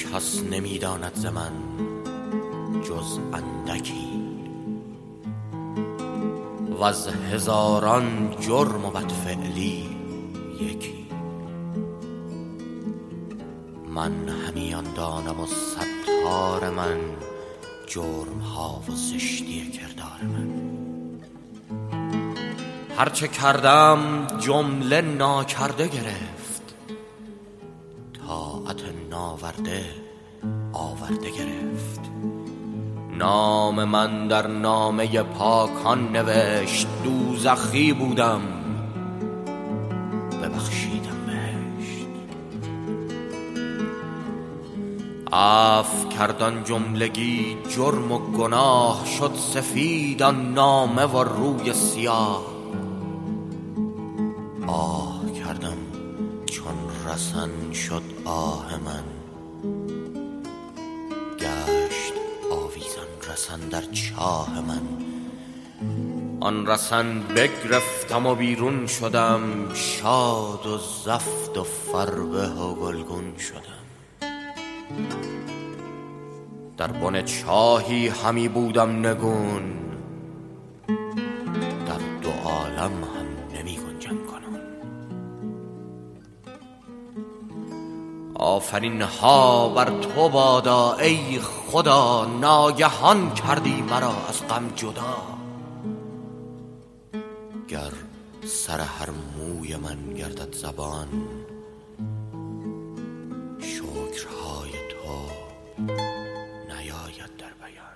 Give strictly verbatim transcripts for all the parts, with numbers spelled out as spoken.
کس نمیداند ز من جز اندکی، و از هزاران جرم و بدفعلی یکی. من همیان دانم و ستار من جرم ها و زشتی کردار من. هرچه کردم جمله ناکرده گرفت، طاعت ناورده آورده گرفت. نام من در نامه پاکان نوشت، دوزخی بودم ببخشیدم بهشت. عفو کردن جملگی جرم و گناه، شد سفید آن نامه و روی سیاه. آه کردم چون رسن شد آه من، گشت آویزان رسن در چاه من. آن رسن بگرفتم و بیرون شدم، شاد و زفت و فربه و گلگون شدم. در بن چاهی همی بودم نگون، در دو عالم هم نمی گنجم کنون. آفرین ها بر تو بادا ای خدا، ناگهان کردی مرا از غم جدا. گر سر هر موی من گردد زبان، شکرهای تو نیاید در بیان.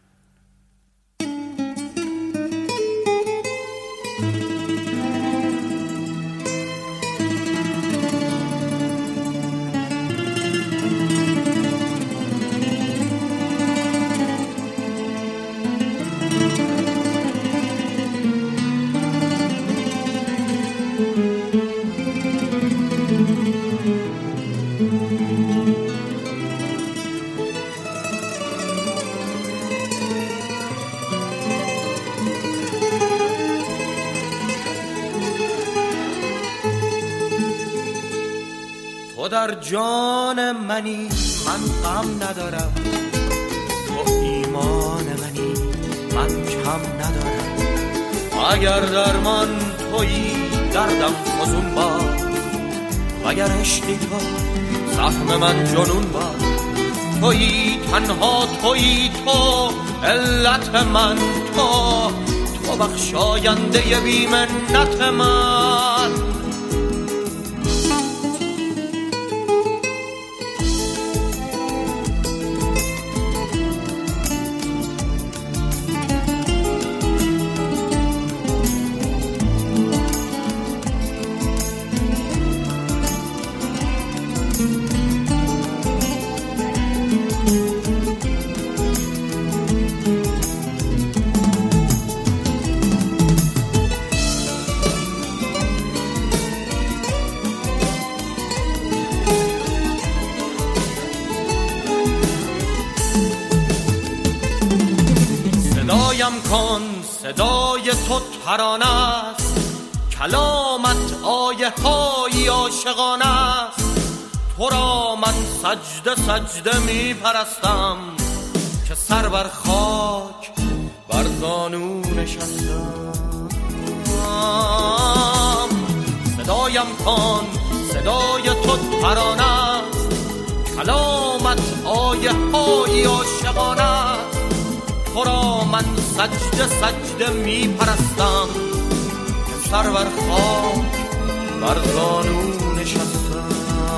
تو در جان منی من غم ندارم، تو ایمان منی من کم ندارم. اگر درمان تویی دردم فزون باد، اگر عشقی تو زخم من جنون باد. تویی تنها تویی تو علت من، تو تو بخشاینده بی منت من. صدایم کن صدای تو ترانه است، کلامت آیه های عاشقانه است. تو را من سجده سجده می پرستم، که سر بر خاک بر زانو نشستم. صدایم کن صدای تو ترانه است، کلامت آیه های عاشقانه است. تو را من سجده سجده می پرستم، که سر بر خاک بر زانو نشستم.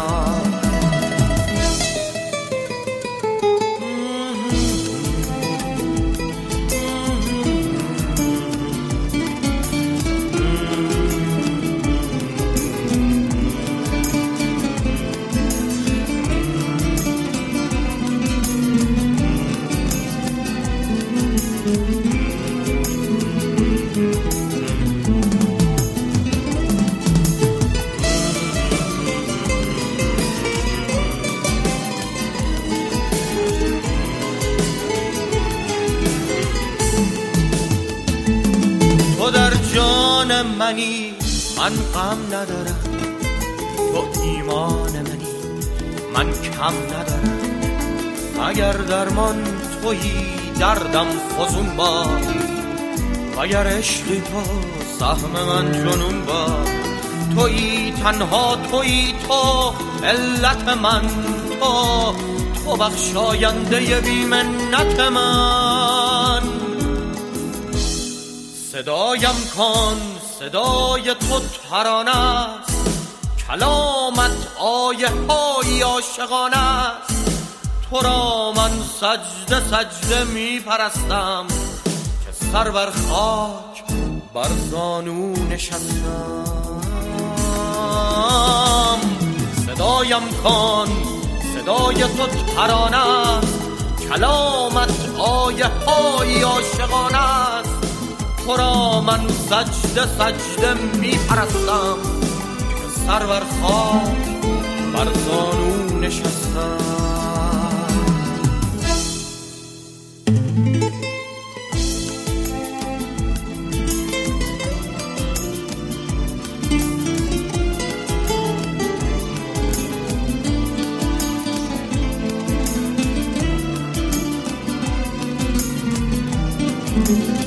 منی من غم ندارم، تو ایمان منی من کم ندارم. اگر درمان تویی دردم فزون باد، اگر عشقی تو سهم من جنون باد. تویی تنها تویی تو علت من، تو تو بخشاینده بی منت من. صدایم کن صدای تو ترانه است، کلامت آیه های عاشقانه است. تو را من سجده سجده می پرستم که سر بر خاک بر زانو نشستم. صدایم کن صدای تو ترانه است، کلامت آیه های عاشقانه است. تو را من سجده سجده می پرستم که سر بر خاک بر زانو نشستم. Thank you.